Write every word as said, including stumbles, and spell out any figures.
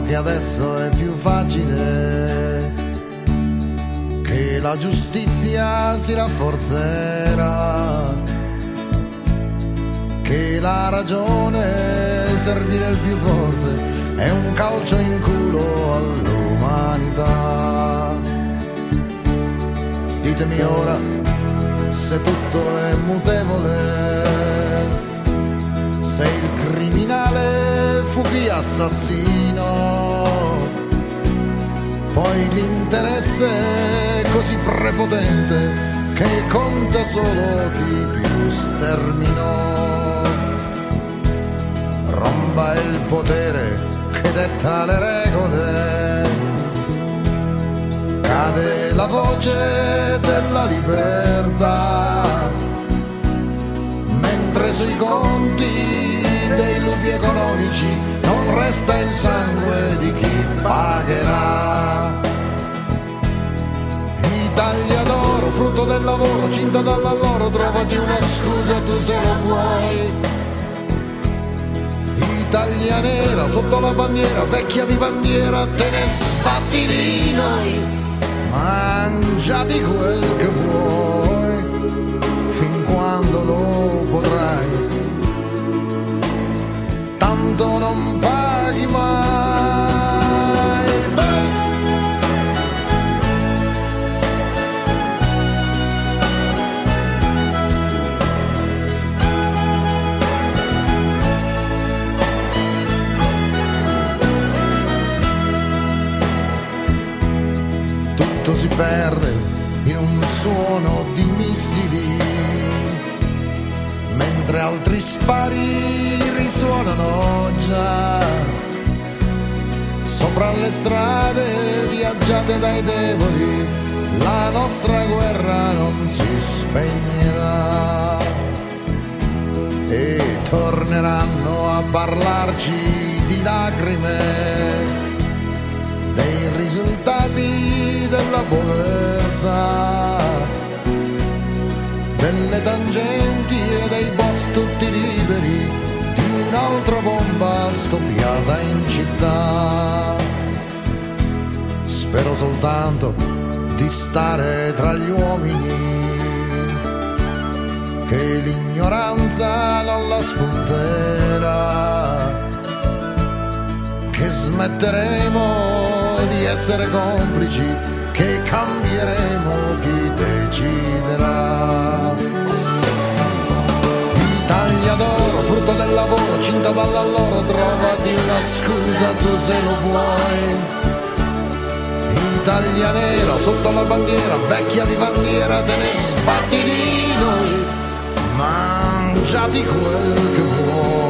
che adesso è più facile, che la giustizia si rafforzerà, che la ragione servire il più forte è un calcio in culo all'umanità. Ditemi ora se tutto è mutevole, se il criminale fu chi assassino, poi l'interesse è così prepotente che conta solo chi più sterminò. Romba il potere che detta le regole, cade la voce della libertà, mentre sui conti dei lupi economici non resta il sangue di chi pagherà. Italia d'oro, frutto del lavoro, cinta dall'alloro, trovati una scusa tu se lo vuoi. Italia nera, sotto la bandiera, vecchia vivandiera, te ne sbatti di noi, mangiati quel che vuoi, fin quando lo potrai, tanto non paghi mai. Tutto si perde in un suono di missili, mentre altri spari risuonano già. Sopra le strade viaggiate dai devoli, la nostra guerra non si spegnerà. E torneranno a parlarci di lacrime, dei risultati della povertà, delle tangenti e dei boss tutti liberi, di un'altra bomba scoppiata in città. Spero soltanto di stare tra gli uomini, che l'ignoranza non la spunterà, che smetteremo di essere complici, che cambieremo chi deciderà. Italia d'oro, frutto del lavoro, cinta dall'alloro, trovati una scusa tu se lo vuoi. Italia nera, sotto la bandiera, vecchia vivandiera, te ne sbatti di noi, mangiati quel che vuoi.